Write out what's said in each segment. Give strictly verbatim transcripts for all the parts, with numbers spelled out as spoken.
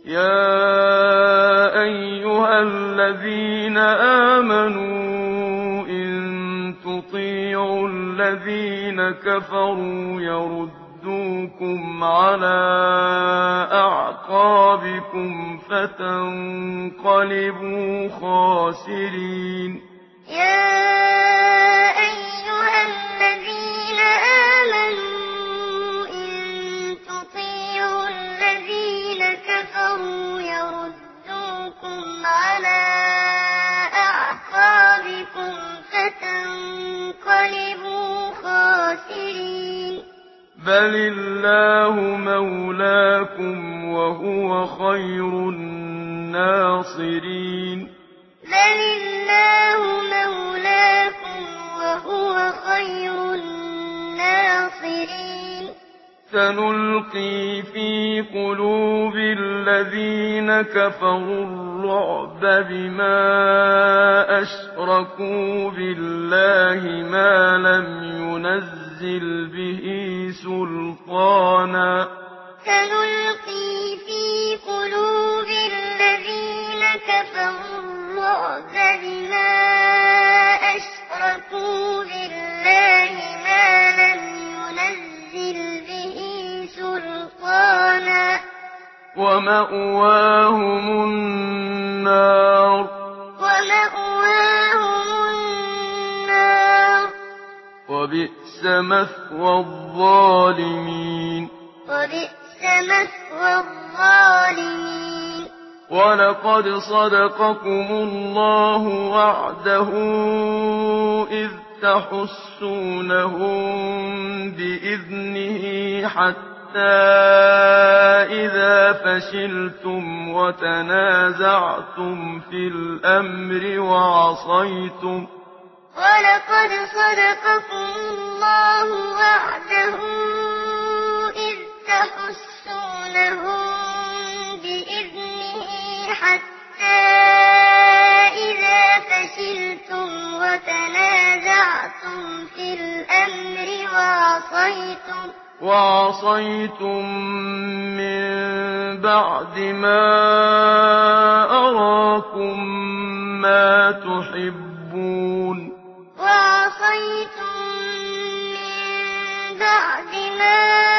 يَا أَيُّهَا الَّذِينَ آمَنُوا إِن تُطِيعُوا الَّذِينَ كَفَرُوا يَرُدُّوكُمْ عَلَىٰ أَعْقَابِكُمْ فَتَنقَلِبُوا خَاسِرِينَ يَا أَيُّهَا الَّذِينَ آمَنُوا إِن تُطِيعُوا الَّذِينَ كَفَرُوا يَرُدُّوكُمْ عَلَىٰ أَعْقَابِكُمْ فَتَنقَلِبُوا خَاسِرِينَ بَلِ اللَّهُ مَوْلَاكُمْ وَهُوَ خَيْرُ النَّاصِرِينَ بَلِ اللَّهُ مَوْلَاكُمْ وَهُوَ خَيْرُ النَّاصِرِينَ سَنُلْقِي فِي قُلُوبِ الَّذِينَ كَفَرُوا الرُّعْبَ بِمَا أَشْرَكُوا بِاللَّهِ مَا لَمْ يُنَزِّلْ بِهِ سُلْطَانًا سَنُلْقِي فِي قُلُوبِ الَّذِينَ كَفَرُوا الرُّعْبَ بِمَا أَشْرَكُوا بِاللَّهِ مَا لَمْ يُنَزِّلْ بِهِ سُلْطَانًا وَمَأْوَاهُمُ النَّارُ وَمَأْوَاهُمُ النَّارُ وَبِئْسَ مَثْوَى الظَّالِمِينَ وَبِئْسَ مَثْوَى الظَّالِمِينَ وَلَقَدْ صَدَقَكُمُ اللَّهُ وَعْدَهُ إِذْ تَحُسُّونَهُم بِإِذْنِهِ حَتَّىٰ إِذَا فَشِلْتُمْ وَتَنَازَعْتُمْ فِي الْأَمْرِ وَعَصَيْتُمْ وَلَقَدْ صَدَقَكُمُ اللَّهُ وَعْدَهُ إِذْ تَحُسُّونَهُم بِإِذْنِهِ حَتَّىٰ إِذَا فَشِلْتُمْ وَتَنَازَعْتُمْ فِي الْأَمْرِ وَعَصَيْتُمْ وَعَصَيْتُم مِّن بَعْدِ مَا أَرَاكُم مَّا تُحِبُّونَ وَعَصَيْتُم مِّن بَعْدِ مَا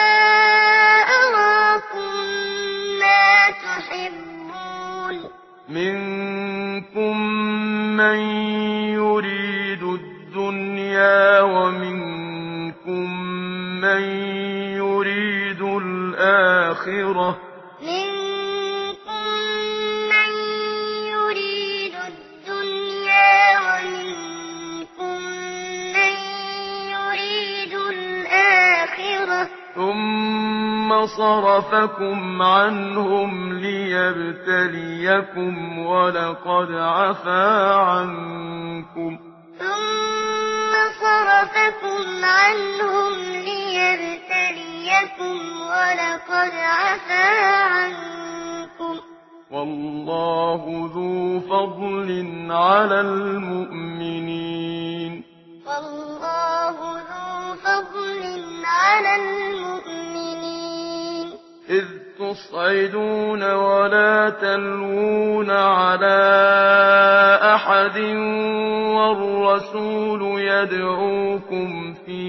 أَرَاكُم مَّا تُحِبُّونَ مِنكُم مَّن يُرِيدُ الدُّنْيَا وَمِنكُم مَّن يُرِيدُ الْآخِرَةَ ۚ مِنكُم مَّن يُرِيدُ الدُّنْيَا وَمِنكُم مَّن يُرِيدُ الْآخِرَةَ ۚ ثُمَّ صَرَفَكُمْ عَنْهُمْ لِيَبْتَلِيَكُمْ وَلَقَدْ عَفَا عَنكُمْ ثُمَّ صَرَفَكُمْ عَنْهُمْ لِيَبْتَلِيَكُمْ وَلَقَدْ عَفَا عَنكُمْ وَاللَّهُ ذُو فَضْلٍ عَلَى الْمُؤْمِنِينَ وَاللَّهُ ذُو فَضْلٍ عَلَى الْمُؤْمِنِينَ إِذْ تُصْعِدُونَ وَلَا تَلْوُونَ عَلَىٰ أَحَدٍ وَالرَّسُولُ يَدْعُوكُمْ فِي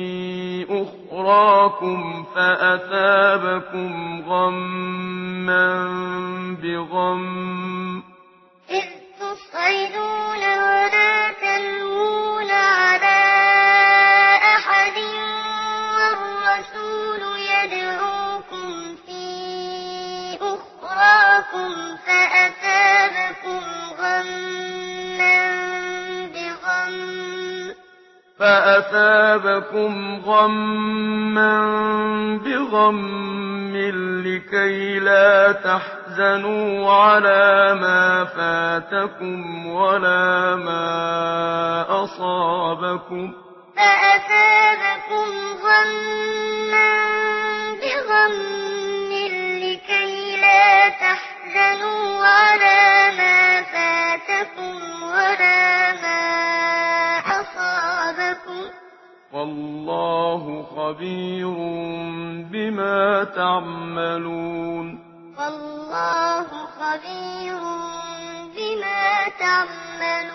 أُخْرَاكُمْ فَأَثَابَكُمْ غَمًّا بِغَمٍّ إِذْ تُصْعِدُونَ وَلَا تَلْوُونَ عَلَىٰ أَحَدٍ وَالرَّسُولُ يَدْعُوكُمْ فِي أُخْرَاكُمْ فَأَثَابَكُمْ غَمًّا بِغَمٍّ فَأَثَابَكُمْ غَمًّا بِغَمٍّ لِّكَيْلَا تَحْزَنُوا عَلَىٰ مَا فَاتَكُمْ وَلَا مَا أَصَابَكُمْ ۗ فَأَثَابَكُمْ غَمًّا بِغَمٍّ لِّكَيْلَا تَحْزَنُوا عَلَىٰ مَا فَاتَكُمْ وَلَا مَا أَصَابَكُمْ ۗ وَاللَّهُ خَبِيرٌ بِمَا تَعْمَلُونَ. والله خبير بما تعملون